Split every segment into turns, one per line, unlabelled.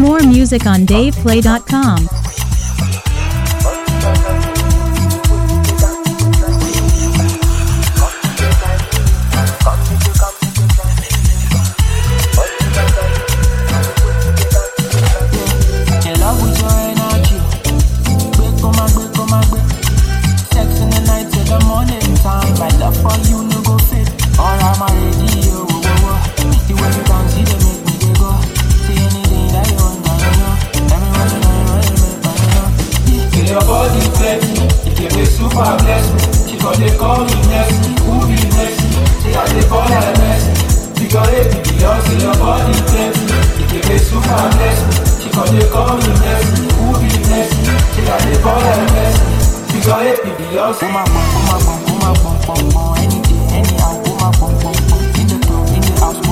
More music on DavePlay.com.
Super blessed, she got they call me Messi, who be Messi? Say I dey call her Messi, because it be Beyonce, your body plenty. It give me super blessed, she got they call me Messi, who be Messi? Say I dey call her Messi, because it be Beyonce. Any day, anyhow, in the club, in the house,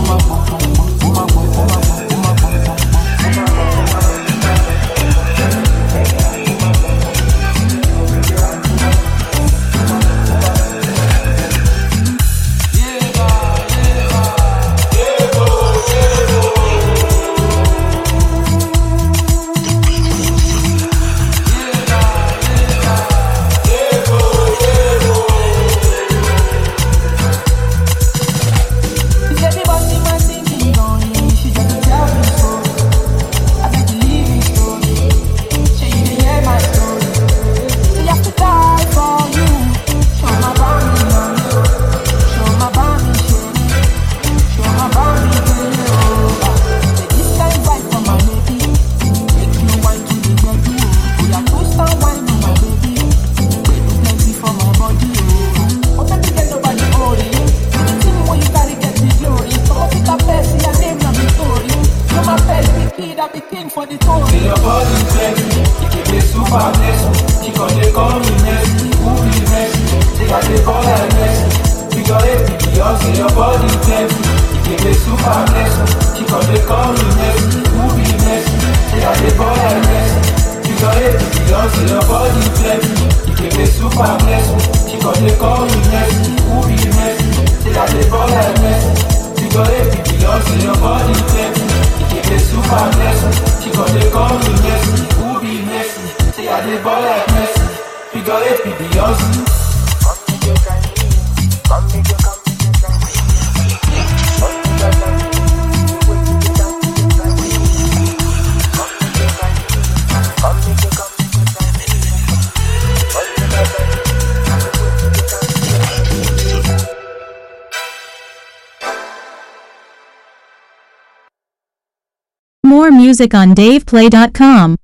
for the tour. See your body plenty, it give me super blessing. She gon' they call me Messi, who be Messi? Say I dey call her Messi, because it be Beyonce. Your body plenty, it give me super blessing. She gon' they call me Messi, who be Messi? Say I dey call her Messi, because it be Beyonce. Your body plenty, it give me super blessing. She gon' they call me Messi, who be Messi? Say I dey call her Messi, because it be Beyonce. Your body plenty, it give me super blessing. She gon' they call me Messi, who be Messi? Say I dey ball like Messi, because it be Beyonce.
More music on DavePlay.com.